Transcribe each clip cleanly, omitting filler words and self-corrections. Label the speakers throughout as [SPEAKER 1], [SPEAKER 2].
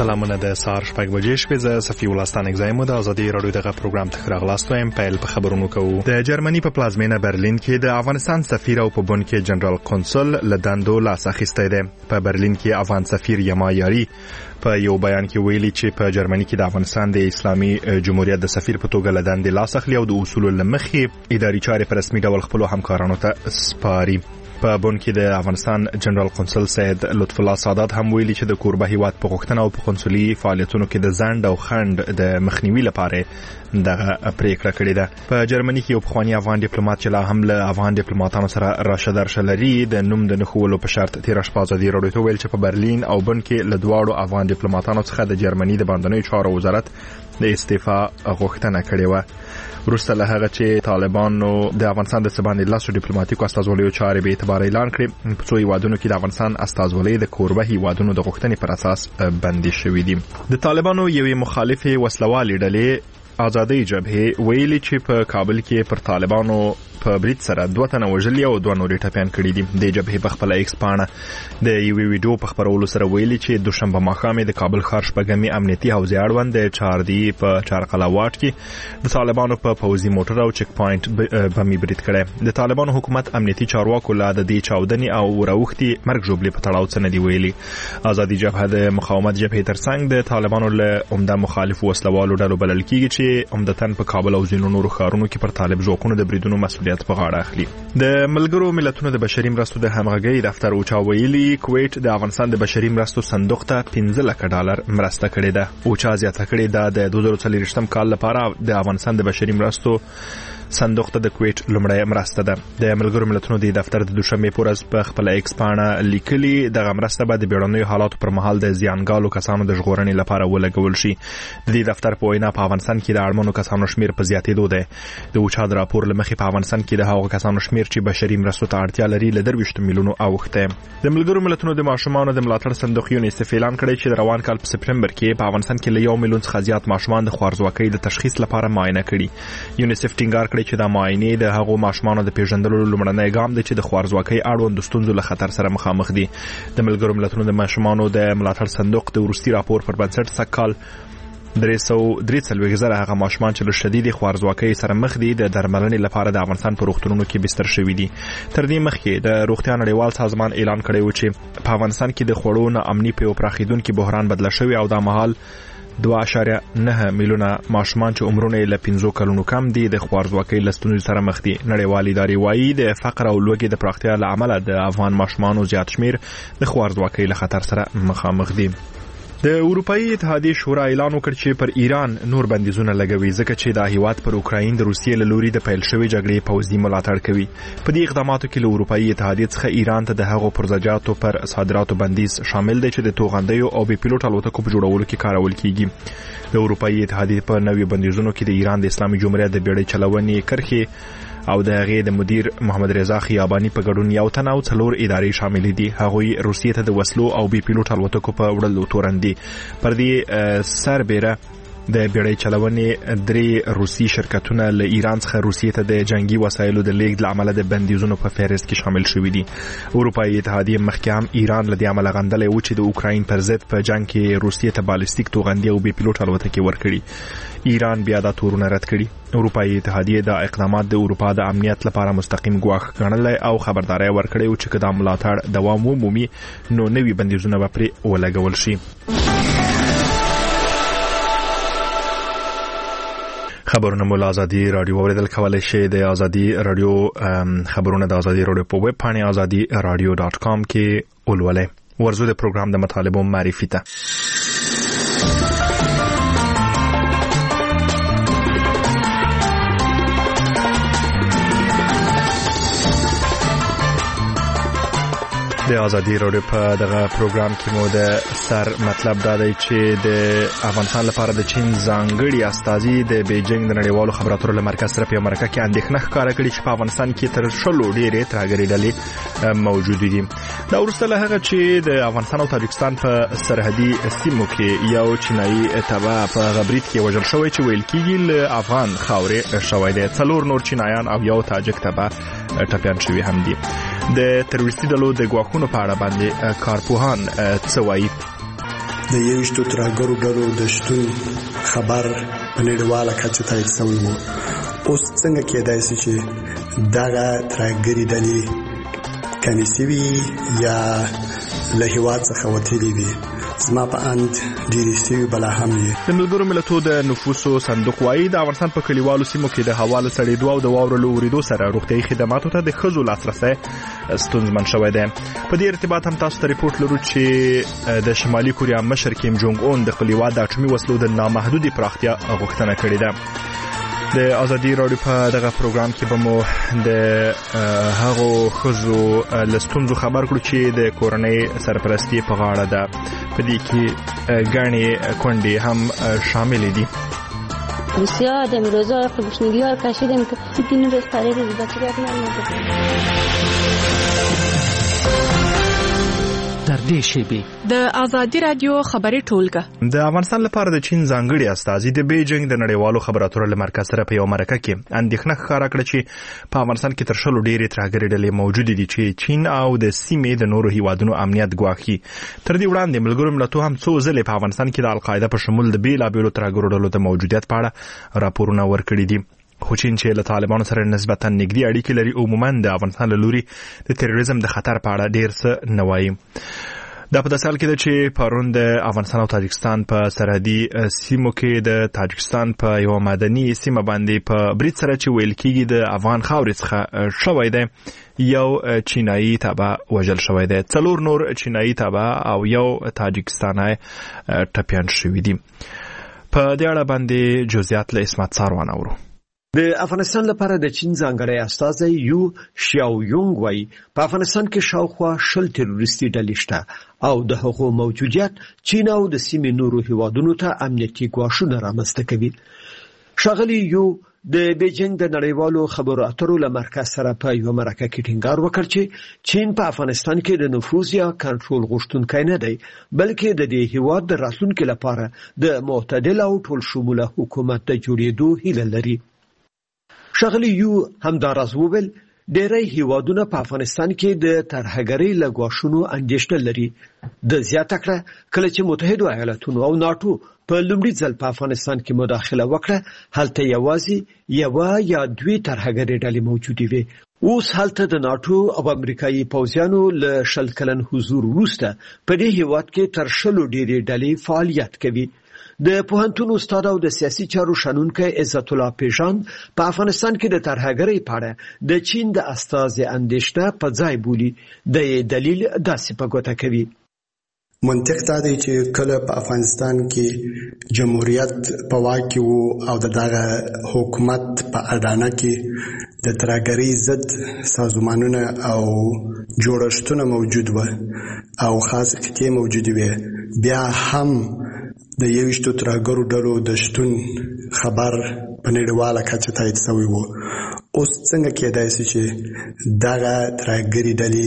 [SPEAKER 1] سلامونه د سهار 8 بجې شپې ز صفي ولستان اگزایم د ازادي رادیو دغه پروګرام تخراغ لاستویم پیل په خبرونو کوو. د جرمني په پلازمینه برلین کې د افغانستان سفیر او په بون کې جنرال قونسل لدندو لاس اخیسته ده. په برلین کې افغان سفیر یما یاری په یو بیان کې ویلي چې په جرمني کې د افغانستان د اسلامي جمهوریت د سفیر په توګه لدندې لاس اخلي او د اصولو لمخې اداري چارې په رسمي ډول خپل همکارانو ته سپاري. په بون کې د افغانستان جنرال قونسل سید لطف الله سادات هم ویلي چې د کوربه هیواد په غوښتنه او په قونسلي فعالیتونو کې د ځنډ او خنډ د مخنیوي لپاره دغه پریکړه کړې ده. په جرمني کې یو پخوانی افغان ډیپلوماټ چې لا هم له افغان ډیپلوماټانو سره راشه درشه لري د نوم د نښولو په شرط تیر شپه ازادي رادیو ته ویل چې په برلین او بون کې له دواړو افغان ډیپلوماټانو څخه د جرمني د بهرنیو چارو وزارت د استعفا غوښتنه کړې و. وروسته له هغه چې طالبانو د افغانستان د سبانې لاسو ډیپلوماټیکو استازولیو چارې به اعتبار اعلان کړي، په څو هیوادونو کې د افغانستان استازولۍ د کوربه هیوادونو د غوښتنې پر اساس بندي شوې دي. د طالبانو یوې مخالفې وسلوالې ډلې آزادۍ جبهه ویلي چې په کابل کې پر طالبانو په برید سره 2 تنه وژلي او 2 نورې ټپيان کړي دي. د جبهه په خپل ایکس پاڼه د یوې ویډیو په خبرولو سره ویلي چې دوشنبه ماښام د کابل ښار شپږمې امنیتي حوزې اړوند د چاردي په چارقلا واټ کې د طالبانو په پوځي موټر او چک پوینټ بمي برید کړي. د طالبانو حکومت امنیتي چارواکو لا د دې چاودنې او راوختي مرګ جوړلې په تړاو څه نه دی ویلي. آزادي جبهه د مقاومت جبهه ترڅنګ د طالبانو له عمده مخالف وسلوالو ډلو بلل کیږي چې عمدتاً په کابل او ځینو نورو ښارونو کې پر طالب ځواکونو د بریدونو مسؤلیت په غاړه اخلي. د ملګرو ملتونو د بشري مرستو د همغږۍ دفتر اوچا ویلي کویټ د افغانستان د بشري مرستو صندوق ته $15 لک مرسته کړې ده. اوچا زیاته کړې ده د 2024 کال لپاره د افغانستان د بشري مرستو صندوق ته د کویټ لومړی مرسته ده. د ملګرو ملتونو د دفتر د دوشنبه پورز په خپل ایکس پاڼه لیکلي دغه مرسته به د بیړنیو حالاتو پر مهال د زیانګالو کسانو د ژغورنې لپاره ولګول شي. د دې دفتر په وینا په افغانستان کې د اړمنو کسانو شمیر په زیاتېدو ده. د اوچا د راپور لمخې په افغانستان کې د هغو کسانو شمیر چې بشري مرستو ته اړتیا لري له 23 میلیونو اوښته. د ملګرو ملتونو د ماشومانو د ملاتړ صندوق یونیسف اعلان کړی چې د روان کال په سپټمبر کې په افغانستان کې له 1 میلیون څخه زیات ماشومان د خوارځواکۍ د تشخیص لپاره معاینه کړي. یونیسف ټینګار کړی چې دا معاینه د هغو ماشومانو د پیژندلو لومړنی ګام دی چې د خوارځواکۍ اړوند ستونزو له خطر سره مخامخ دي. د ملګرو ملتونو د ماشومانو د ملاتړ صندوق د وروستي راپور پر بنسټ سکهال 343 هغه ماشومان چې له شدید خوارځواکۍ سره مخ دي د درملنې لپاره د افغانستان په روغتونونو کې بستر شوي دي. تر دې مخکې د روغتیا نړیوال سازمان اعلان کړی و چې په افغانستان کې د خوړو ناامني په یو پراخېدونکي بحران بدله شوی او دا مهال 2.9 میلیونه ماشومان چې عمرونه له 15 کلونو کم دي د خوارځواکۍ له ستونزو سره مخ دي. نړیوالې ادارې وایي د فقر او لوږې د پراختیا له امله د افغان ماشومانو زیات شمیر د خوارځواکۍ له خطر سره مخامخ دي. د اروپאי اتحادیې شورا اعلان وکړ چې پر ایران نور بندیزونه لګوي ځکه چې د هیواد پر اوکراین د روسیې له لوري د پیل شوی جګړې پوځي ملاتړ کوي. په دې اقداماتو کې له اروپאי اتحادیې څخه ایران ته د هغو پرزجاتو پر صادراتو بندیز شامل دی چې د توغندیو او بې پیلوټ الوتکو په جوړولو کې کارول کیږي. د اروپאי اتحادیې په نویو بندیزونو کې د ایران د اسلامي جمهوریت د بیړۍ چلونې کرښې او د هغې د مدیر محمد رضا خیابانی په ګډون 1 تن او 4 ادارې شامل دي. هغوی روسیې ته د وسلو او بې پیلوټ الوتکو په وړلو تورن دي. پر دې سربېره د بیړۍ چلونې 3 روسي شرکتونه له ایران څخه روسیې ته د جنگي وسایلو د لیږد له امله د بندیزونو په فهرست کې شامل شوي دي. اروپאי اتحادیې مخکې هم ایران له دې امله غندلی و چې د اوکراین پر ضد په جنگ کې روسیې ته بالستیک توغندي او بې پیلوټ الوتکې ورکړي. ایران بیا دا تورونه رد کړي. اروپאי اتحادیې دا اقدامات د اروپا د امنیت لپاره مستقیم ګواښ ګڼلی او خبرداری ورکړی و چې که دا ملاتړ دوام ومومي نو نوي بندیزونه به پرې ولګول شي. خبرونه مو آزادي رادیو اوریدل کولای شئ. د آزادي رادیو خبرونه د آزادي رادیو په ویب پاڼه azadi.radio.com کې ولولئ. ورزو د پروګرام د مطالبو معرفي ته د آزادي رادیو په دغه پروګرام کې مو د سر مطلب دا دی چې د افغانستان لپاره د چین ځانګړي استازي د بیجینګ د نړیوالو خبرو اترو مرکز سره په امریکا کې اندېښنه ښکاره کړې چې په افغانستان کې تر 100 ډېرې ترهګري ډلې موجود دي. دا وروسته له هغه چې د افغانستان او تاجکستان په سرحدي سیمو کې یو چینایي تبع په غبرید کې وژل شوی چې ویل کېږي له افغان خاورې شوی دی. 4 نور چینایان او یو تاجک تبع ټپیان شوي هم دي. د تروریستي ډلو د ګواښونو په اړه باندې کارپوهان څه وایي؟
[SPEAKER 2] د 21 ترهګرو ډلو د شتون خبر په نړیواله کچه تایید شوی و. اوس څنګه کېدای شي چې دغه ترهګري ډلې کمې شوي یا له هېواد څخه وتلي وي؟ زما په اند ډېرې شوي بلا هم وي.
[SPEAKER 1] د ملګرو ملتونو د نفوسو صندوق وایي د افغانستان په کلیوالو سیمو کې د هوا له سړېدو او د واورو له اورېدو سره روغتیايي خدماتو ته د ښځو لاسرسی ستونزمن شوی دی. په دې ارتباط هم تاسو ته ریپورټ لرو چې د شمالي کوریا مشر کیم جونګ اون د خپل هېواد د اټومي وسلو د نامحدودې پراختیا غوښتنه کړې ده. د ازادي راډیو په دغه پروګرام کې به مو د هغو ښځو له ستونزو خبر کړو چې د کورنۍ سرپرستي په غاړه ده. په دې کې ګڼې کونډې هم شاملې دي.
[SPEAKER 3] بسیار امروزا گشنگی ها کشیدیم که 3 روز پره روز بچه نمیده.
[SPEAKER 4] در دې شیبې د ازادي رادیو خبري ټولګه
[SPEAKER 1] د افغانستان لپاره د چین ځانګړي استازي د بیجینګ د نړیوالو خبراتو له مرکز سره په یو مرکه کې اندېښنه ښکاره کړه چې په افغانستان کې تر شلو ډېرې ترهګري ډلې موجودې دي چې چین او د سیمې د نورو هیوادونو امنیت ګواښي. تر دې وړاندې ملګرو ملتونو هم څو ځلې په افغانستان کې د القاعده په شمول د بیلابیلو ترهګرو ډلو د موجودیت په اړه راپورونه ورکړي دي. خو چین چې له طالبانو سره نسبتا نږدې اړیکې لري عموما د افغانستان له لوري د تروریزم د خطر په اړه ډېر څه نه وایي. دا په داسې حال کې ده چې پرون د افغانستان او تاجکستان په سرحدي سیمو کې د تاجکستان په یو مدني سیمه باندې په برید سره چې ویل کېږي د افغان خاورې څخه شوی دی یو چینایي تابع وژل شوی دی. 4 نور چینایي تابع او یو تاجکستانی ټپیان شوي دي. په دې اړه باندې جزئیات له اسمت ساروان اورو.
[SPEAKER 5] د افغانستان لپاره د چین ځانګړی استازی یو شیاویونګ وایي په افغانستان کې شاوخوا 10 تروریستي ډلې شته او د هغو موجودیت چین او د سیمې نورو هیوادونو ته امنیتي ګواښونه رامنځته کوي. ښاغلي یو د بیجینګ د نړیوالو خبرو اترو له مرکز سره په یو مرکه کې ټینګار وکړ چې چین په افغانستان کې د نفوذ یا کنټرول غوښتونکی نه دی بلکې د دې هیواد د راتلونکي لپاره د معتدل او ټول شموله حکومت د جوړېدو هیله لري. ښاغلي یو همداراز وویل ډېری هیوادونه په افغانستان کې د ترهګرۍ له ګواښونو اندېښنه لري. د زیاته کړه کله چې متحده ایالاتونو او ناټو په لومړي ځل په افغانستان کې مداخله وکړه هلته یوازې یوه یا 2 ترهګرۍ ډلې موجودې وې. اوس هلته د ناټو او امریکایي پوځیانو له 10 کلن حضور وروسته په دې هیواد کې تر 10 ډېرې ډلې فعالیت کوي. د پوهنتون استاد او د سیاسي چارو شنونکی عزت الله پیژان په افغانستان کې د ترهګرۍ په اړه د چین د استازي اندېښنه په ځای بولي. د دلیل داسې په ګوته کوي.
[SPEAKER 2] منطق دا دی چې کله په افغانستان کې جمهوریت په واک کې وو او دغه حکومت په اډانه کې د ترهګرۍ ضد سازمانونه او جوړښتونه موجود و او خاص قطعې موجودې وې بیا هم د 21 ترهګرو ډلو د شتون خبر په نړیواله کچه تایید شوی و. اوس څنګه کېدای شي چې دغه ترهګري ډلې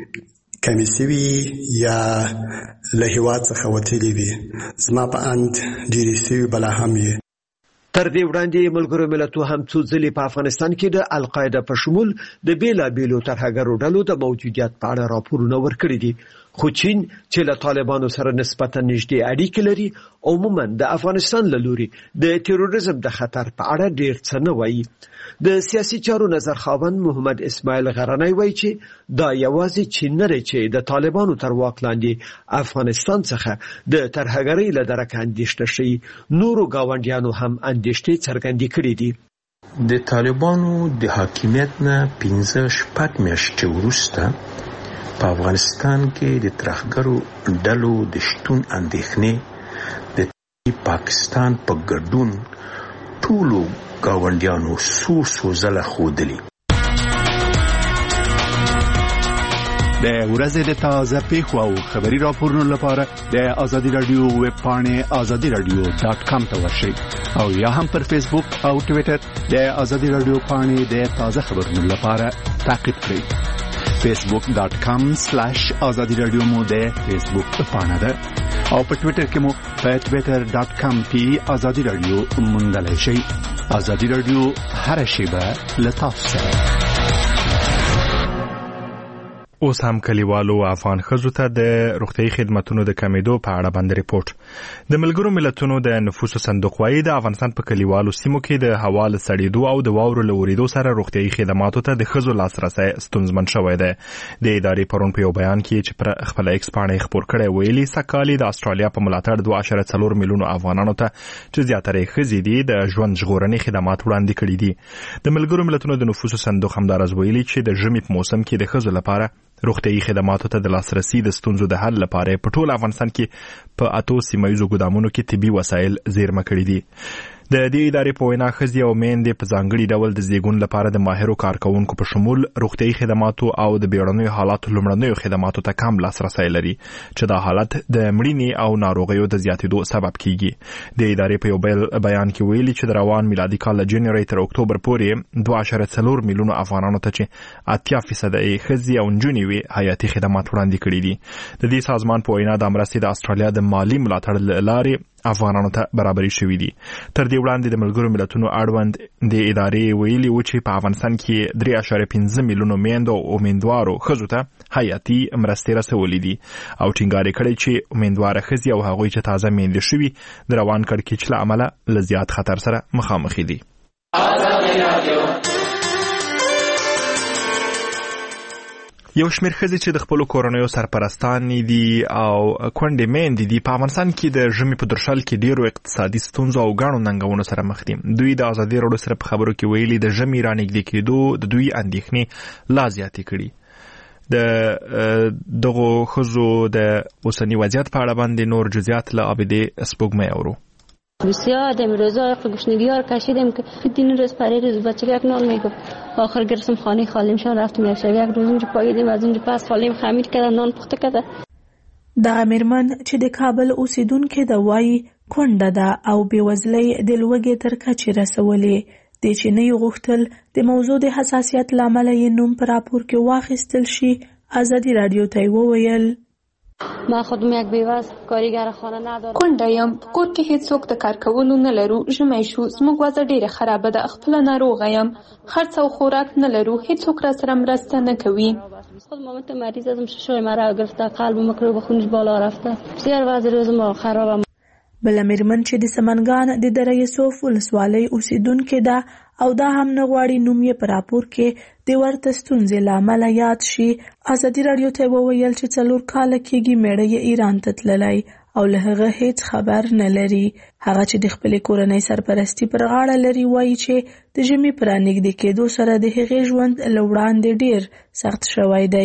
[SPEAKER 2] کمې شوي یا له هېواد څخه وتلي وي؟ زما په اند ډېرې شوي بلا هم وي.
[SPEAKER 5] تر دې وړاندې ملګرو ملتونو هم څو ځلې په افغانستان کې د القاعده په شمول د بیلابیلو ترهګرو ډلو د موجودیت په اړه راپورونه ورکړي دي. خو چین چې له طالبانو سره نسبتا نږدې اړیکې لري عموما د افغانستان له لوري د تروریزم د خطر په اړه ډېر څه نه وایي. د سیاسي چارو نظر خاوند محمد اسماعیل غرنی وایي چې دا یوازې چین نه دی چې د طالبانو تر واک لاندې افغانستان څخه د ترهګرۍ له درکه اندېښنه شوي نورو ګاونډیانو هم اندېښنې څرګندې کړې دي.
[SPEAKER 6] د طالبانو د حاکمیت نه 15-16 میاشتې وروسته په افغانستان کې د ترهګرو ډلو د شتون اندېښنې د پاکستان په ګډون ټولو ګاونډیانو څو ځله ښودلي.
[SPEAKER 7] د ورځې د تازه پیښو او خبري راپورونو لپاره د ازادي رادیو ویب پاڼې azadiradio.com ته ورشئ او یا هم پر فیسبوک او ټوئیټر د ازادي رادیو پاڼې د تازه خبرونو لپاره تعقیب کړئ. facebook.com/azadiradio مو د فیسبوک پاڼه ده او په ټوئیټر کې مو په twitter.com/azadiradio موندلای شئ. ازادي رادیو هر شیبه له تاسو سره.
[SPEAKER 1] اوس هم کلیوالو افغان ښځو ته د روغتیايي خدماتو د کمیدو په اړه باندې ریپورت د ملګرو ملتونو د نفوسو صندوق وايي د افغانستان په کلیوالو سیمو کې د هوا له سړېدو او د واورو له اورېدو سره روغتیايي خدماتو ته د ښځو لاسرسی ستونزمن شوی دی. د ادارې پرون په یو بیان کې چې پر خپل ایکس پاڼه خپور کړی ویلي سکالي د استرالیا په ملاتړ 2.4 میلیون افغانانو ته چې زیاتره ښځې دي د ژوند ژغورنې خدمات وړاندې کړي دي. د ملګرو ملتونو د نفوسو صندوق همدارس ویلي چې د ژمي په موسم کې د ښځو لپاره روغتیايي خدماتو ته د لاسرسي د ستونزو د حل لپاره په ټول افغانستان کې په 8 سیمایي ګودامونو کې طبي وسایل زیرمه کړي دي. د دې ادارې په وینا ښځې او میندې په ځانګړي ډول د زیږون لپاره د ماهرو کارکونکو په شمول روغتیايي خدماتو او د بیړنیو حالاتو لومړنیو خدماتو ته کم لاسرسی لري چې دا حالت د مړینې او ناروغیو د زیاتېدو سبب کیږي. د ادارې په یو بیان کې ویلي چې د روان میلادي کال جنوري تر اکتوبر پورې 2.4 میلیون افغانانو ته چې 80% یې ښځې او نجونې وي حیاتي خدمات وړاندې کړي دي. د دې سازمان په وینا د مرستې د استرالیا د مالی ملاتړ لارې افغانانو ته برابري شوې دي. تر دې وړاندې د ملګرو ملتونو اړوند د ادارې ویلي و چې په افغانستان کې 3.5 میلیون میندو او امیندوارو ښځو ته حیاتي مرستې رسولې دي او ټینګار کړی چې امیندواره ښځې او هغوی چې تازه میندې شوي د روان کړکېچ له امله له زیات خطر سره مخامخ دي. یو شمېر ښځې چې د خپلو کورنیو سرپرستانې دي او کونډې میندې دي په افغانستان کې د ژمي په درشل کې ډېرو اقتصادي ستونزو او ګڼو ننګونو سره مخ دي. دوی د ازادي راډیو سره په خبرو کې ویلي د ژمي رانږدې کېدو د دوی اندېښنې لا زیاتې کړي. د دغو ښځو د اوسني وضعیت په اړه باندې نور جزئیات له عابدې سپوږمۍ اورو.
[SPEAKER 3] بسیار دم روزای گشنگی ها کشیدم که دین روز پری روز بچه یک نان میگفت آخر گرفتم خانه خالیم شان رفتم یک شب یک روز اونجا پاییدیم از اونجا پس خالیم خمیر کرده نان پخته کرده.
[SPEAKER 8] دغه میرمن چې د کابل اوسیدونکې ده وایي کونډه ده او بېوزلۍ د لوږې تر کچې رسولې. د چې نه یې غوښتل د موضوع د حساسیت له امله یې نوم په راپور کې واخیستل شي. ازادي راډیو ته یې وویل
[SPEAKER 3] ما خودم یک بیوز کارگر خانه ندارم.
[SPEAKER 9] کونډه یم، کور کې هیڅوک د کار کولو نه لرو. ژمی شو، زموږ وضع ډیره خرابه ده. خپله ناروغه یم، خرڅ او خوراک نه لرو. هیڅوک را سره مرسته نه کوي.
[SPEAKER 3] خود مامت مریض ازم ششای مرا گرفته، قلب مکروب خونش بالا رفته. بسیار وضع روز ما خرابه.
[SPEAKER 8] بله میرمن چې د سمنګان د دره یوسف ولسوالۍ اوسیدونکې ده او دا هم نه غواړي نوم یې په راپور کې د ورته ستونزې له امله یاد شي. ازادي راډیو ته وویل چې 4 کاله کېږي میړه یې ایران ته تللی او له هغه هیڅ خبر نه لري. هغه چې د خپلې کورنۍ سرپرستی پر غاړه لري وایي چې د ژمي په رانږدې کېدو سره د هغې ژوند له وړاندې ډېر سخت شوی دی.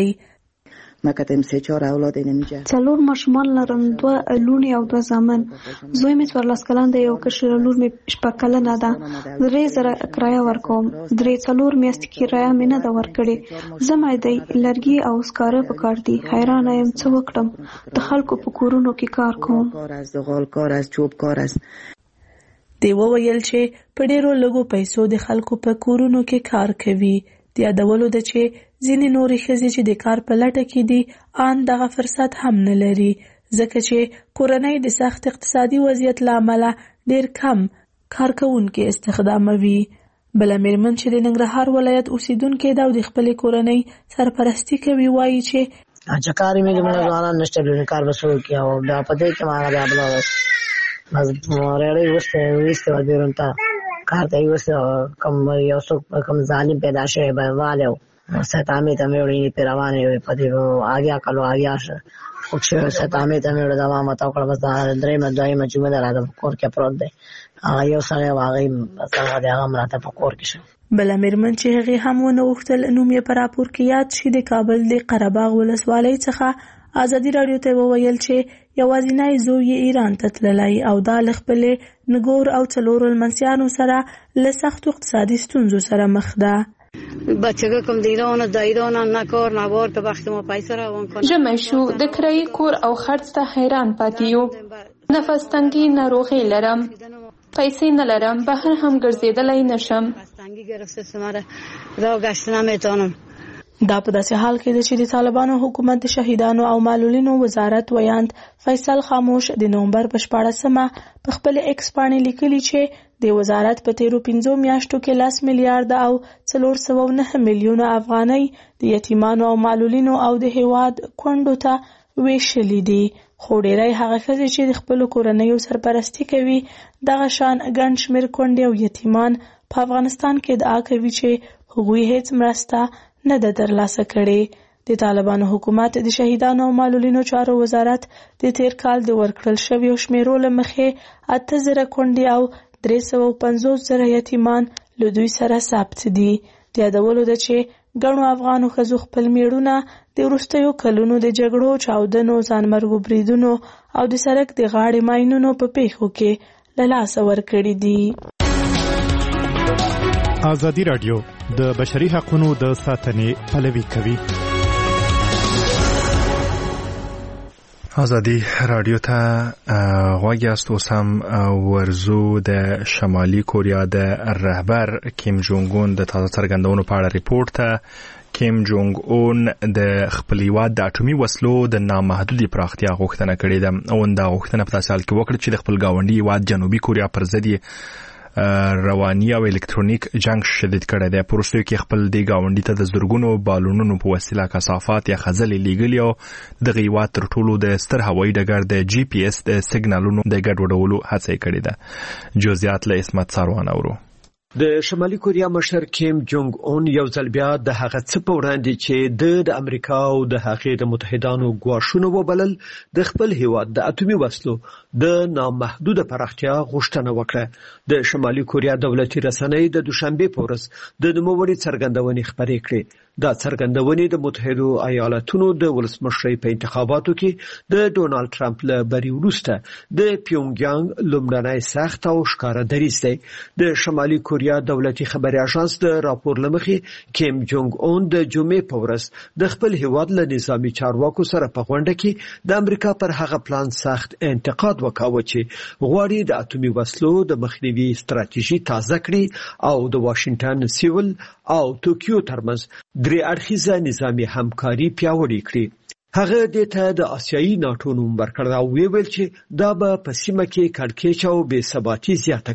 [SPEAKER 10] مکتم 3-4 اولاد نمیجه.
[SPEAKER 11] 4 ماشومان لرم، 2 لونی او 2 زامن. زوی می 14 کلن دی او کشر لور می 6 کلن ده. 3000 کرایه ورکوم. 3-4 میاشتې کرایه می نه ده ورکړې. زما دی لرګي او سکاره په کار دي. حیران یم څه وکړم. د خلکو په کورونو کې کار کوم.
[SPEAKER 10] کار از دغال کار از چوب کار از.
[SPEAKER 8] دی وویل چې په ډیرو لږو پیسو د خلکو په کورونو کې کار کوي. د یادولو ده چې ځینې نورې ښځې چې د کار په لټه کې دي ان دغه فرصت هم نه لري ځکه چې کورنۍ د سخت اقتصادي وضعیت له امله ډېر کم کارکوونکي استخداموي. بله میرمن چې د ننګرهار ولایت اوسیدونکې ده او د خپلې کورنۍ سرپرستي کوي وایي چې
[SPEAKER 12] کار مې زموږ ځوانان نشته لري کار بس وکړي او بیا په دې کې ما بیا بل بس مورې وسته ودیرونتا کار دی وسه کوم یو څوک کوم ظالم پیدا شوی به والو ستامه ته مې پیروانه په دې آګیا کلو آګیا شه خو ستامه ته مې د ما ماته کړه بس درې مدای مجموعه درادم کور کې پروت دی یو سره واغې څنګه دی هغه مراته په کور کې شه.
[SPEAKER 8] بله میرمن چې هغې هم ونه غوښتل نوم یې په راپور کې یاد شي د کابل د قرهباغ ولسوالۍ څخه ازادي راډیو ته وویل چې یوازینی زوی یې ایران ته تللی او دا له خپلې نګور او 4 لمسیانو سره له سختو اقتصادي ستونزو سره مخ ده.
[SPEAKER 13] بچگاه کم دیدان دایدان نه کار نه بار که وقت ما پیسه روان کنه.
[SPEAKER 9] ژمی شو، د کرایي کور او خرڅ ته حیران پاتې یو. نفس تنګي ناروغي لرم، پیسې نه لرم، بهر هم ګرځېدلی نشم.
[SPEAKER 13] نفس تنګي گرفته مرا راه گشت نمیتونم.
[SPEAKER 8] دا په داسې حال کې چې د طالبانو حکومت د شهیدانو او معلولینو وزارت ویاند فیصل خاموش د نومبر په 14مه په خپل ایکس باندې لیکلي چې د وزارت په تیرو 5 میاشتو کې 10 میلیارډ او 409 میلیونه افغانۍ د یتیمانو او معلولینو او د هیواد کونډو ته ویشلې دي. خو ډیری هغه ښځې چې د خپلو کورنیو سرپرستي کوي دغه شان ګڼ شمېر کونډې او یتیمان په افغانستان کې ادعا کوي چې هغوی هیڅ مرسته نه ده ترلاسه کړې. د طالبانو حکومت د شهیدانو او معلولینو چارو وزارت د تیر کال د ورکړل شویو شمیرو له مخې 8,000 کونډې او 350,000 یتیمان له دوی سره ثبت دي. د یادولو ده چې ګڼو افغانو ښځو خپل میړونه د وروستیو کلونو د جګړو، چاودنو، ځانمرګو بریدونو او د سړک د غاړې ماینونو په پیښو کې له لاسه ورکړي دي.
[SPEAKER 1] ازادي راډیو د بشري حقوقو د ساتنې پلوي کوي. ازادي راډیو ته غوږ یاست. اوس هم ورزو د شمالي کوریا د رهبر کیم جونګ اون د تازه څرګندونو په اړه ریپورت ته کیم جونګ اون د خپل هیواد د اټومي وسلو د نامحدودې پراختیا غوښتنه کړې ده. اون دا غوښتنه په تاسو حال کې وکړه چې د خپل ګاونډي هیواد جنوبي کوریا پر ضد رواني او الکترونیک جنگ شدید کړی دی. په وروستیو کې خپل د ګاونډي ته د زرګونو بالونونو په وسیله کثافات یا خځلې لیږلي او دغه هیواد تر ټولو د ستر هوایي ډګر د GPS د سیګنالونو د ګډوډولو هڅه یې کړې ده. جزئیات له اسمت ساروان اورو.
[SPEAKER 5] د شمالي کوریا مشر کیم جونګ اون یو ځل بیا د هغه څه په وړاندې چې د امریکا او د هغې د متحدانو ګواښونه وبلل د خپل هیواد د اټومي وسلو د نامحدوده پراختیا غوښتنه وکړه. د شمالي کوریا دولتي رسنۍ د دوشنبه په ورځ د نوموړي څرګندونې خبرې کړې. دا څرګندونې د متحده ایالاتونو د ولسمشر په انتخاباتو کې د ډونالد ټرمپ له بری وروسته د پیونګیانګ لومړنی سخت او ښکاره دریځ دی. د شمالي کوریا دولتي خبري اژانس د راپور لمخې کیم جونګ اون د جمعې په ورځ د خپل هیواد له نظامی چارواکو سره په غونډه کې د امریکا پر هغه پلان سخت انتقاد وکاوه چې غواړي د اټومي وسلو د مخنیوي ستراتیژي تازه کړي او د واشنگټن سیول او ټوکیو ترمنځ درې اړخیزه نظامی همکاري پیاوړې کړي. هغه د ته د آسیایي ناټو نوم ورکړ او ویل چې دا به په سیمه کې کړکېچ او بې ثباتي زیاته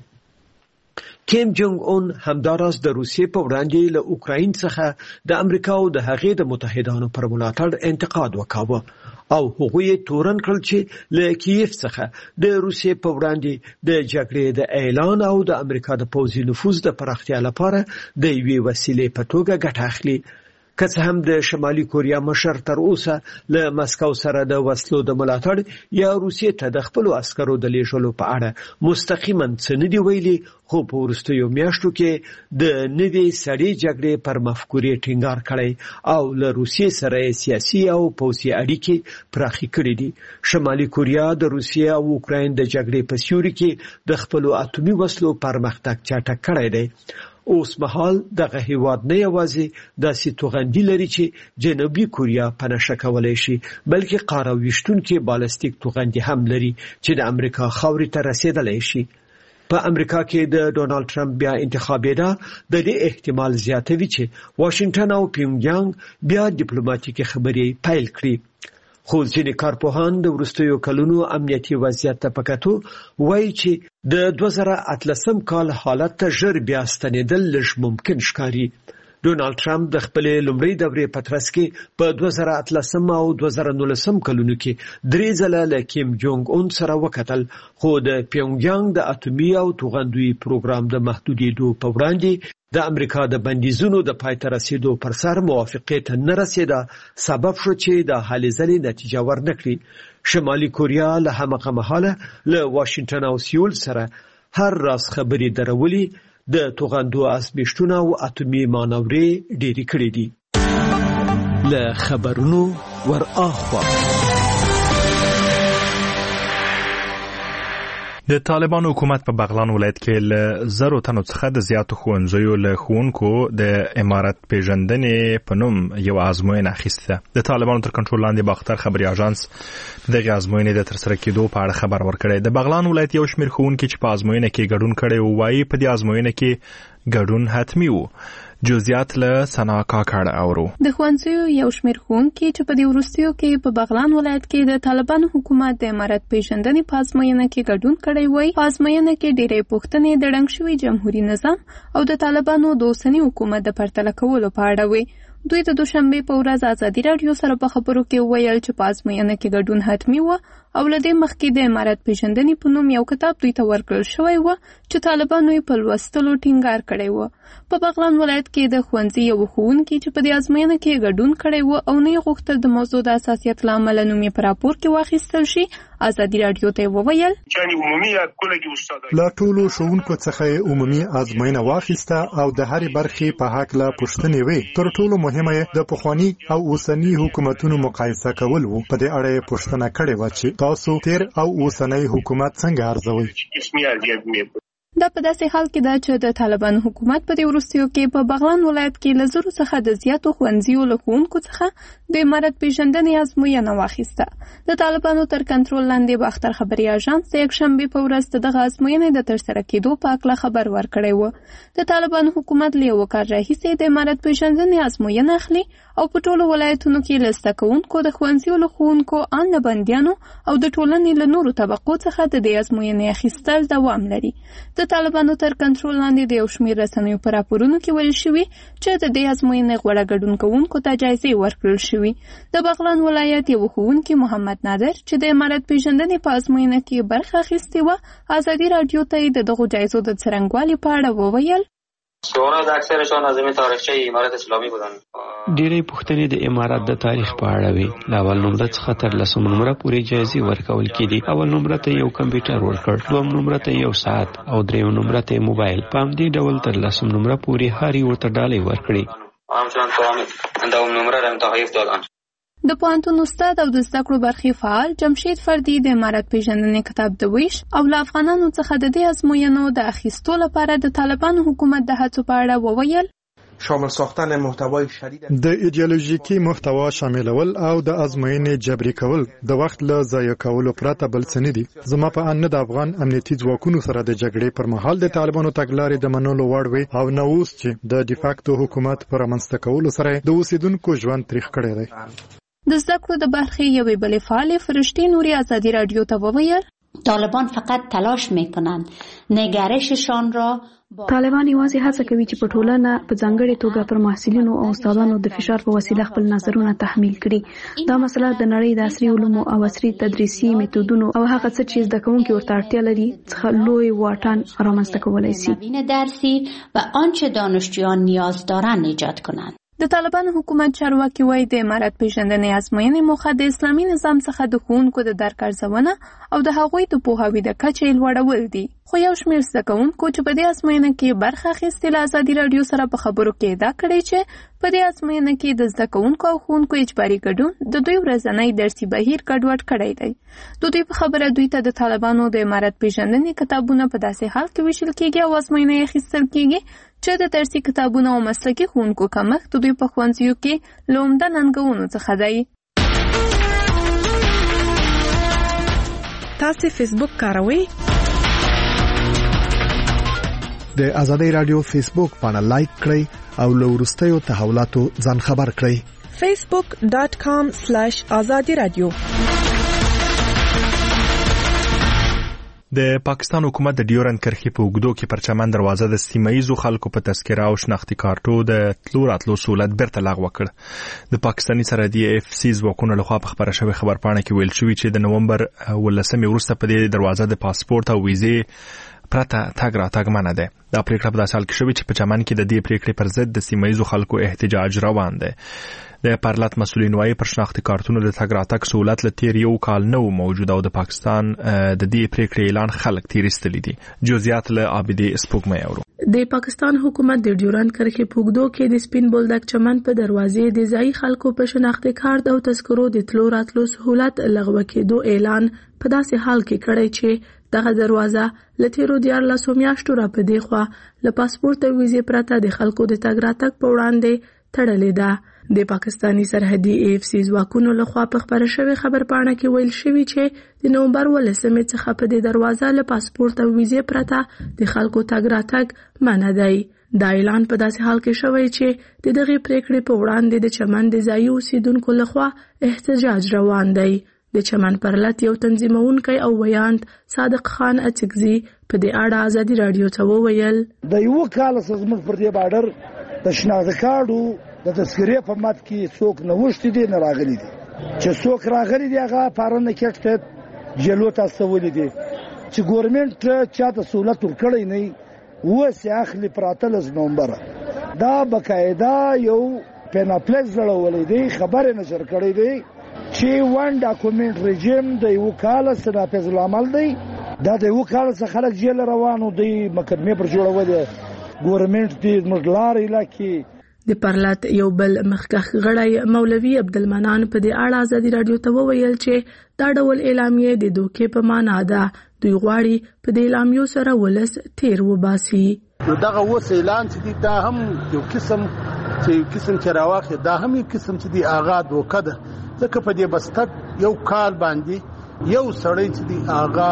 [SPEAKER 5] کړي. کیم جونګ اون همداراز د روسیې په وړاندې له اوکراین څخه د امریکا او د هغې د متحدانو پر ملاتړ انتقاد وکاوه او هغوی تورن کړل چې له کیف څخه د روسیې په وړاندې د جګړې د اعلان او د امریکا د پوځي نفوذ د پراختیا لپاره د یوې وسیلې په توګه ګټه اخلي. که څه هم د شمالي کوریا مشر تر اوسه له مسکو سره د وسلو د ملاتړ یا روسیې ته د خپلو عسکرو د لیږلو په اړه مستقیما څه نه دي ویلي، خو په وروستیو میاشتو کې د نوې سړې جګړې پر مفکورې ټینګار کړی او له روسیې سره سیاسي او پوځي اړیکې پراخې کړې دي. شمالي کوریا د روسیې او اوکراین د جګړې په سیوري کې د خپلو اټومي وسلو پرمختګ چټک کړی دی. اوس مهال دغه هیواد نه یوازې داسې توغندي لري چې جنوبي کوریا په نشه کولی شي، بلکې قاره ویشتونکي بالستیک توغندي هم لري چې د امریکا خاورې ته رسیدلی شي. په امریکا کې د ډونالد ټرمپ بیا انتخابېدا د دې احتمال زیاتوي چې واشنگټن او پیونګیانګ بیا ډیپلوماټیکي خبرې پیل کړي. خو ځینې کارپوهان د وروستیو کلونو امنیتي وضعیت ته په کتو وایي چې د 2018 کال حالت ته ژر بیا ستنېدل لږ ممکن ښکاري. ډونالد ټرمپ د خپلې لومړۍ دورې په ترڅ کې په 2018 او 2019 کلونو کې 3 ځله له کیم جونګ اون سره وکتل، خو د پیونګیانګ د اټومي او توغندوي پروګرام د محدودېدو په وړاندې د امریکا د بندیزونو د پای ته رسیدو پر سر موافقې ته نه رسیدا سبب شو چې د هلې ځلې نتیجه ورنکړي. شمالي کوریا له همغه مهاله له واشنگټن او سیول سره هر راز خبرې درولي، د توغندو ازمیښتونه او اټومي مانورې ډېرې کړې دي. له خبرونو ور اخوا
[SPEAKER 1] د طالبان حکومت په بغلان ولایت کې له 0 تنو څخه د زیاتو ښوونځیو له ښوونکو د امارت پیژندنې په نوم یو ازموینه اخیسته. د طالبانو تر کنټرول لاندې باختر خبري اژانس دغه ازموینې د ترسره کېدو په اړه خبر ورکړی. د بغلان ولایت یو شمېر ښوونکي چې په ازموینه کې ګډون کړی وو، وایي په دې ازموینه کې ګډون حتمی وو. جزئیات له سنا کاکړ اورو.
[SPEAKER 9] د ښوونځیو یو شمېر ښوونکي چې په دې وروستیو کې په بغلان ولایت کې د طالبانو حکومت د امارت پیژندنې په ازموینه کې ګډون کړی وای. په ازموینه کې ډېرې پوښتنې د ړنګ شوي جمهوري نظام او د طالبانو د اوسني حکومت د پرتله کولو په اړه وي. دوی د دوشنبه په ورځ ازادي راډیو سره په خبرو کې ویل چې په ازموینه کې ګډون حتمي و او له دې مخکې د امارت پیژندنې په نوم یو کتاب دوی ته ورکړل شوی و چې طالبانو یې په لوستلو ټینګار کړی و. په بغلان ولایت کې د ښوونځي یو ښوونکي چې په دې ازموینه کې ګډون کړی و او نه یې غوښتل د موضوع د حساسیت له امله نوم یې په راپور کې واخیستل شي، ازادي راډیو ته وویل
[SPEAKER 14] له ټولو ښوونکو څخه عمومي ازموینه واخیسته او د هرې برخې په هکله پوښتنې وې. تر ټولو مهمه یې د پخواني او اوسني حکومتونو مقایسه کول و. په دې اړه یې پوښتنه کړې وه چې تاسو تیر او اوسنی حکومت څنګه ارزوئ؟
[SPEAKER 9] دا په داسې حال کې ده چې د طالبانو حکومت په دې وروستیو کې په بغلان ولایت کې له زرو څخه د زیاتو ښوونځیو له ښوونکو څخه د امارت پیژندنې ازموینه واخیسته. د طالبانو تر کنټرول لاندې به اختر خبري اژانس د یکشنبې په ورځ دغه ازموینې د ترسره کېدو په اړه خبر ورکړی و. د طالبانو حکومت له یو کال راهیسې د امارت پیژندنې ازموینه اخلي او په ټولو ولایتونو کې له زده کوونکو د ښوونځیو له ښوونکو ان له بندیانو او د ټولنې له نورو طبقو څخه د دې ازموینې اخیستل دوام لري. د طالبانو تر کنټرول لاندې د یو شمېر رسنیو په راپورونو کې ویل شوي چې د دې ازموینې غوره ګډون کوونکو ته جایزې ورکړل شوي. د بغلان ولایت یو ښوونکي محمد نادر چې د امارت پیژندنې په ازموینه کې برخه اخیستې وه، ازادي راډیو ته یې د دغو جایزو د څرنګوالي په اړه وویل.
[SPEAKER 15] سوالات اکثرشان از تاریخچه امارت اسلامی بودن.
[SPEAKER 16] ډېرې پوښتنې د امارت د تاریخ په اړه وي. له اول نمره څخه تر لسم نمره پورې جایزې ورکول کېدې. اول نمره ته یو کمپیوټر ورکړ، دوم نمره ته یو ساعت او دریم نمره ته موبایل. په همدې ډول تر لسم نمره پورې هر یو ورته ډالۍ ورکړې.
[SPEAKER 15] همچنان په دوم نمره هم تحریف دادن.
[SPEAKER 9] د پوهنتون استاد او د زده کړو برخې فعال جمشید فردي د امارت پیژندنې کتاب د ویش او له افغانانو څخه د دې ازموینو د اخیستو لپاره د طالبانو حکومت د هڅو په اړه وویل.
[SPEAKER 14] شامل ساختن محتوای شدید د ایدئولوژیکي محتوا شاملول او د ازموینې جبري کول د وخت له ضایع کولو پرته بل څه نه دي. زما په ان د افغان امنیتي ځواکونو سره د جګړې پر مهال د طالبانو تګلارې د منلو وړ وي او نو اوس چې د ډیفاکتو حکومت پر رامنځته کولو سره د اوسیدونکو ژوند تریخ کړی دی.
[SPEAKER 9] د زده کړو د برخې یوې بلې فعالې فرشتې نوري ازادي راډیو ته وویل.
[SPEAKER 17] طالبان فقط تلاش میکنند نگرششان را
[SPEAKER 11] طالبان یوازې هڅه کوي چې په ټولنه په ځانګړې توګه پر محصلینو او استادانو د فشار په وسیله خپل نظرونه تحمیل کړي. دا مسله د نړۍ د عصري علومو او عصري تدریسي میتودونو او هغه څه چې زده کوونکي ورته اړتیا لري څخه لوی واټن رامنځته کولی شي.
[SPEAKER 17] نوین درسی و آنچه دانشجویان نیاز دارند ایجاد کنند.
[SPEAKER 9] د طالبانو حکومت چارواکي وایي د امارت پیژندنې ازموینې موخه د اسلامي نظام څخه د ښوونکو د درک ارزونه او د هغوی د پوهاوي د کچې لوړول دي. خو یو شمېر زده کوونکو چې په دې ازموینه کې برخه اخیستې له ازادي راډیو سره په خبرو کې ادعا کړې چې په دې ازموینه کې د زده کوونکو او ښوونکو اجباري ګډون د دوی ورځنی درسي بهیر ګډوډ کړی دی. د دوی په خبره دوی ته د طالبانو د امارت پیژندنې کتابونه په داسې حال کې ویشل کېږي او ازموینه یې اخیستل کېږي چې د درسي کتابونو او مسلکي ښوونکو کمښت د دوی په ښوونځیو کې له عمده ننګونو څخه دی.
[SPEAKER 4] تاسو فیسبوک کاروئ؟
[SPEAKER 18] د ازادي رادیو فیسبوک باندې لایک کړئ او له وروستیو تحولاتو ځان خبر کړئ.
[SPEAKER 4] facebook.com/azadi radio.
[SPEAKER 1] د پاکستان حکومت د ډیورند کرښې په اوږدو کې پرچمن دروازه د سیمه‌ییزو خلکو په تذکره او شناختي کارتو د تلو راتلو سہولت بیرته لغوه کړ. د پاکستاني سرحدي FC ځواکونو لخوا په خبره شوې خبرپاڼه کې ویل شوی چې د نومبر 18 وروسته په دې دروازه د پاسپورت او ویزې پرته تګ راتګ منع ده. دا پریکړه په داسې حال کې شوې چې په چمن کې د دې پریکړې پر ضد د سیمه‌ییزو خلکو احتجاج روان دی. د پارلات مسؤلین وايي پر شناختي کارتونو د تګ راتګ سہولت له تیر یو کال نه موجود او د پاکستان د دې پریکړې اعلان خلک تیرستلی دي. جزئیات له عابدي سپوږمۍ اورو.
[SPEAKER 8] د پاکستان حکومت د ډیورند کرښې په اوږدو کې د سپین بولدک چمن په دروازې د ځایي خلکو په شناختي کارت او تذکرو د تلو راتلو سہولت لغوه کېدو اعلان په داسې حال کې کړی چې دغه دروازه له تیرو 14 میاشتو را په دی خوا له پاسپورت او ویزې پرته د خلکو د تګ راتګ په وړاندې تړلې ده. د پاکستاني سرحدي AFC ځواکونو لخوا په خبره شوې خبرپاڼه کې ویل شوی چې د نومبر 18 څخه په دې دروازه له پاسپورت او ویزې پرته د خلکو تګ راتګ منع دی. دا اعلان په داسې حال کې شوی چې د دغه پریکړې په وړاندې د چمن د ځایي اوسیدونکو لخوا احتجاج روان دی. د چمن پرلط یو تنظیمونکی او ویاند صادق خان اڅکزي په دې اړه ازادي رادیو ته وویل
[SPEAKER 19] د یو کال زموږ پر دې بارډر د شناخت کارډو د تذکرې په مات کې څوک نه وشتي دي نه راغلي دي چې څوک راغلي دي هغه پارنه کېټ جلو تاسو ولې دي چې ګورنمنت چاته سہولت ورکړي نه وسه اخلي پراتل از نومبر دا بقاعده یو پیناپلیکس جوړولې دي خبره نشر کړې دي چې وان ډاکومنت رژیم د یو کال سره په عمل دی دا د یو کال څخه خلک جیل روانو دی مقدمه پر جوړول ګورنمنت دې مجلار علاقې
[SPEAKER 8] د پرلط یو بل مخکښ غړی مولوي عبدالمنان په دې اړه ازادي رادیو ته وویل چې دا ډول اعلامیه د دوکې په معنا ده. دوی غواړي په دې اعلامیو سره ولس تیر وباسي.
[SPEAKER 20] دغه وس اعلان چې دا هم یو قسم چې راوخه دا هم یو قسم چې دی آغا دوکه ده ځکه په دې بستک یو کال باندې یو سړی چې دی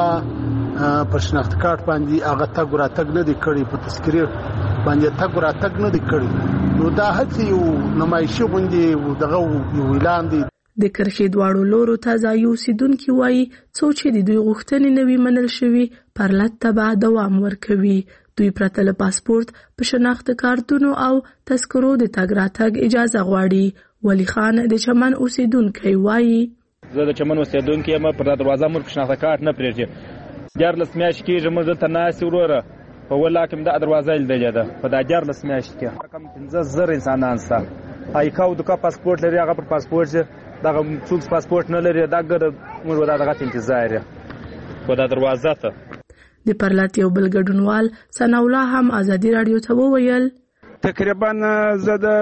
[SPEAKER 20] آغا په شناخت کارت باندې آغا تګ راتګ نه دی کړی په تذکرې باندې تګ راتګ نه دی کړی نو دا هڅه یو نمایشي غونډې دغه یو اعلان دی.
[SPEAKER 8] د کرښې دواړو لورو ته ځایي اوسیدونکي وایي څو چې د دوی غوښتنې نه وي منل شوي پرلط ته به دوام ورکوي. دوی پرته له پاسپورت په شناخت کارتونو او تذکرو د تګ راتګ اجازه غواړي. ولی خان د چمن اوسیدونکی وایي
[SPEAKER 21] زه د چمن اوسیدونکی یم پر دروازه مور په شناخت کارت نه پرېږدي 14 میاشتې کېږي موږ دلته ناستې وروره په ولا کې دا دروازه لیدلې ده په دا 14 میاشتې کې کم 15,000 انسانان سته ایکاو د کا پاسپورت لري هغه پر پاسپورت دغه څوک پاسپورت نه لري دا ګر موږ دغه انتظار په دا دروازه ته.
[SPEAKER 8] د پرلط یو بل ګډونوال ثنا الله هم ازادي رادیو ته وویل
[SPEAKER 22] تقریبا زه د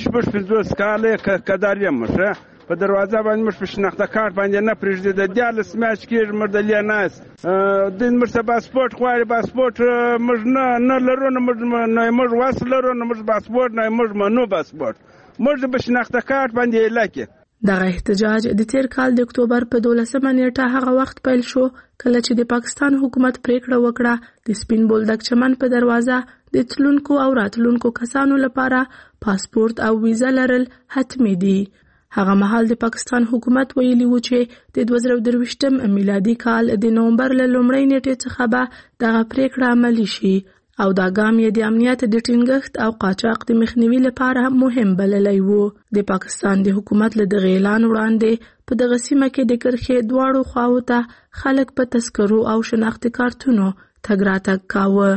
[SPEAKER 22] 50 کاله کدار یم په دروازه باندې مش په شناخت کارت باندې نه پرېږدي د 14 میاشتې کې مردلیا ناس د مرسته پاسپورت غواړي پاسپورت موږ نه لرو نه موږ واسه لرو نه موږ پاسپورت نه موږ منو پاسپورت موږ په شناخت کارت باندې علاقه.
[SPEAKER 8] دغه احتجاج د تیر کال د اکتوبر په 12 نیټه هغه وخت پیل شو کله چې د پاکستان حکومت پریکړه وکړه د سپین بولدک چمن په دروازه د تلونکو او راتلونکو کسانو لپاره پاسپورت او ویزا لرل حتمی دي. هغه مهال د پاکستان حکومت ویلي و چې د 2023 میلادي کال د نومبر له لومړۍ نیټې څخه به دغه پریکړه عملي شي او دا ګام یې د امنیت د ټینګښت او قاچاق د مخنیوي لپاره مهم بللی و. د پاکستان د حکومت له دغه اعلان وړاندې په دغه سیمه کې د کرښې دواړو خواو ته خلک په تذکرو او شناخت کارتونو تګ راتګ کاوه.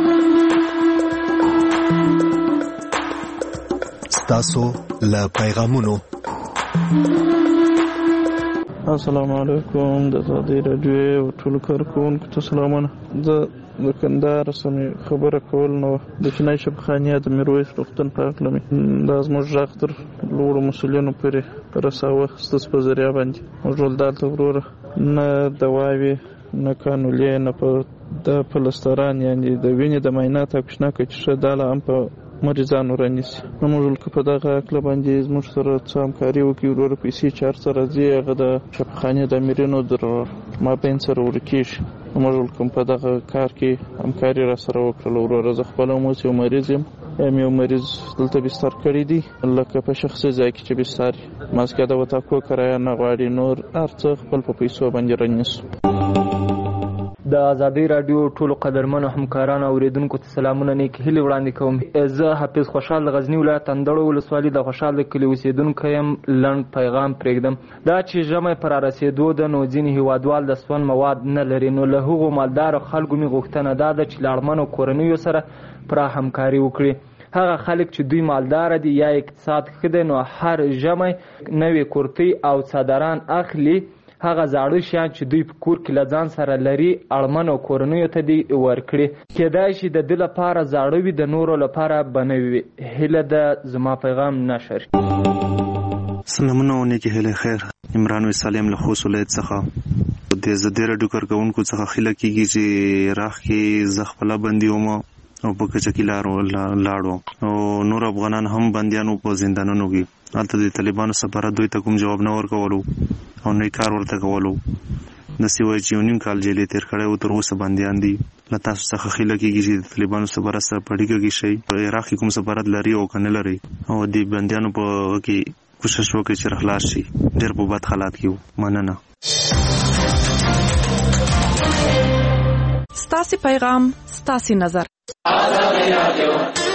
[SPEAKER 18] ستاسو له پیغامونو
[SPEAKER 23] السلام علیکم د ازادي رادیو ټول کارکونکو ته سلامونه. زه د کندهار سمې خبره کول نو د چینای شبخانیه د میرویس روغتون په اړه مې دا زموږ غږ تر لوړو مسؤلینو پورې رساوه ستاسو په ذریعه باندې موږ ټول دلته وروره نه دواوې نه کانولې نه په د پلستران یعنی د وینې د معاینات او کشناکه چې ښه داله هم په مریضانو رانیسي نو موږ په دغه عقله باندې زموږ سره څه همکاري وکړي وروره پیسې چار سره ځي هغه د شبخانې د امیرینو در مابین سره ورکېږي موږ کوم په دغه کار کې همکاري را سره وکړله وروره زه خپله هم اوس یو مریض یم یو مریض دلته بستر کړی دی لکه په شخصي ځای کې چې بستر ماسکه د وتاکو کرایه نه غواړي نور هر څه خپل په پیسو باندې رانیسو.
[SPEAKER 24] د ازادي رادیو ټولو قدرمنو همکارانو او اوریدونکو ته سلامونه نیکې هیلې وړاندې کوم. زه حافظ خوشحال د غزني ولایت اندړو ولسوالي د خوشحال د کلي اوسېدونکی یم. لنډ پیغام پرېږدم دا چې ژمی په رارسېدو ده نو ځینې هیوادوال د سون مواد نه لري نو له هغو مالدارو خلکو مې غوښتنه دا ده چې له اړمنو کورنیو سره پوره همکاري وکړي. هغه خلک چې دوی مالدار دي یا اقتصاد ښه دی نو هر ژمی نوې کورتۍ او څادران اخلي هغه زاړه شیان چې دوی په کور کې له ځان سره لري اړمنو کورنیو ته دې ورکړي. کیدای شي د ده لپاره زاړه وي د نورو لپاره به نه وي. هیله ده زما پیغام نشر.
[SPEAKER 25] سلامونه او نیکې هیلې خیر. عمران وسالم له خوست ولایت څخه د ازادي راډیو کارکوونکو څخه خیله کېږي چې راخ کې زه خپله بندي وم او په کچه کې لاړو او نور افغانان هم بندیانو په زندانونو کې. هلته د طالبانو سفارت دوی ته کوم جواب نه ورکولو او نه کار ورته کولو. داسې وایي چې 1.5 کال جیلې تېر کړی و تر اوسه بندیان دي. له تاسو څخه خیله کیږي چې د طالبانو سفارت سره په اړیکه کې شي په عراق کې کوم سفارت لري او کنه لري او د بندیانو په کې کوشش وکړي چې خلاص شي ډېر په بد حالات کې مننه
[SPEAKER 4] ستاسو پیغام ستاسو نظر